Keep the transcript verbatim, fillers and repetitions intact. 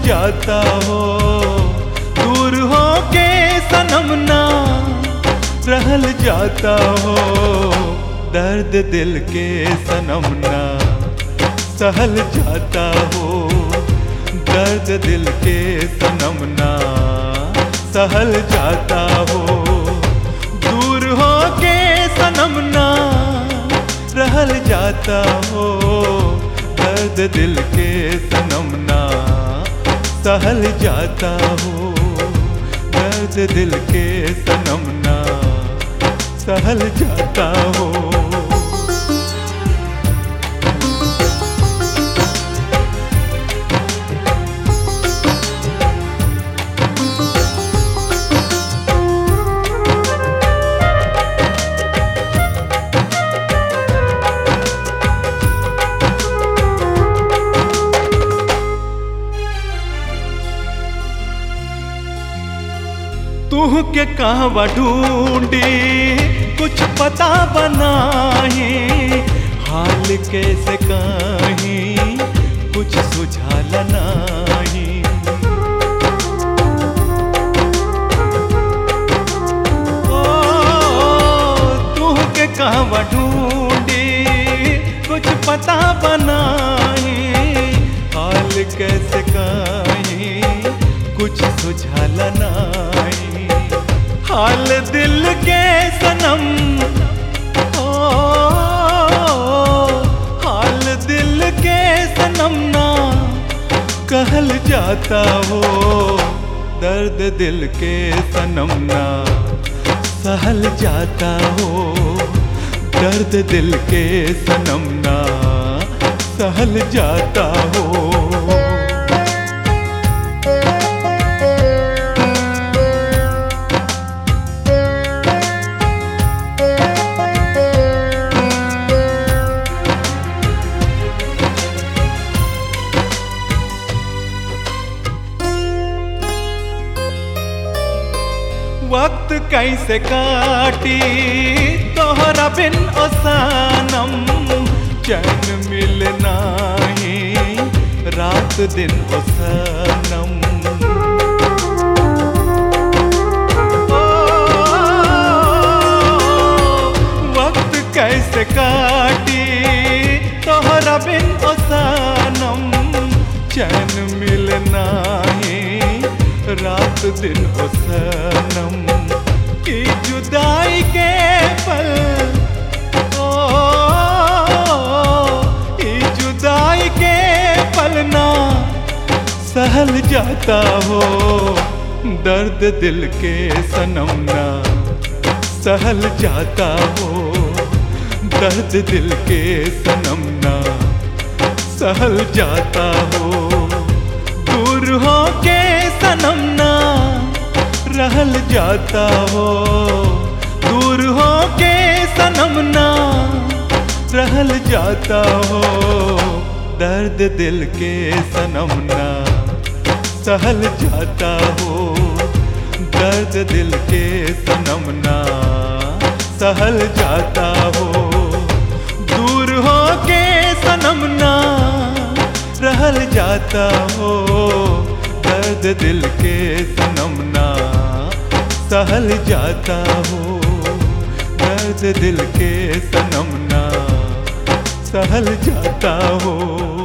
जाता हो, दूर हो के सनम ना रहल जाता हो, दर्द दिल के सनम ना सहल जाता हो, दर्द दिल के सनम ना सहल जाता हो, दूर हो के सनम ना रहल जाता हो, दर्द दिल के सनम ना सहल जाता हो, दर्द दिल के सनम ना सहल जाता हो। तू के कहवा ढूंढी कुछ पता बनाही, हाल कैसे कहीं कुछ सुझाल नाही, ओ तू के कहवा ढूंढी कुछ पता बनाही, हाल कैसे कहीं कुछ सुझाल नाही, हाल दिल के सनम, ओ हाल दिल के सनम ना कहल जाता हो, दर्द दिल के सनम ना सहल जाता हो, दर्द दिल के सनम ना सहल जाता हो। वक्त कैसे काटी तोहरा बिन ओ सनम, चैन मिल नाही रात दिन ओ सनम, ओ वक्त कैसे काटी तोहरा बिन ओ सनम, चैन मिल नाही रात दिन ओ सनम, की जुदाई के पल, ओ की जुदाई के पल ना सहल जाता हो, दर्द दिल के सनम ना सहल जाता हो, दर्द दिल के सनम ना सहल जाता हो, दूर हो के सनम ना रहल जाता हो, दूर हो के सनम ना रहल जाता हो, दर्द दिल के सनम ना सहल जाता हो, दर्द दिल के सनम ना सहल जाता हो, दूर हो के सनम ना रहल जाता हो, दर्द दिल के सनम ना सहल जाता हो, दर्द दिल के सनम ना सहल जाता हो।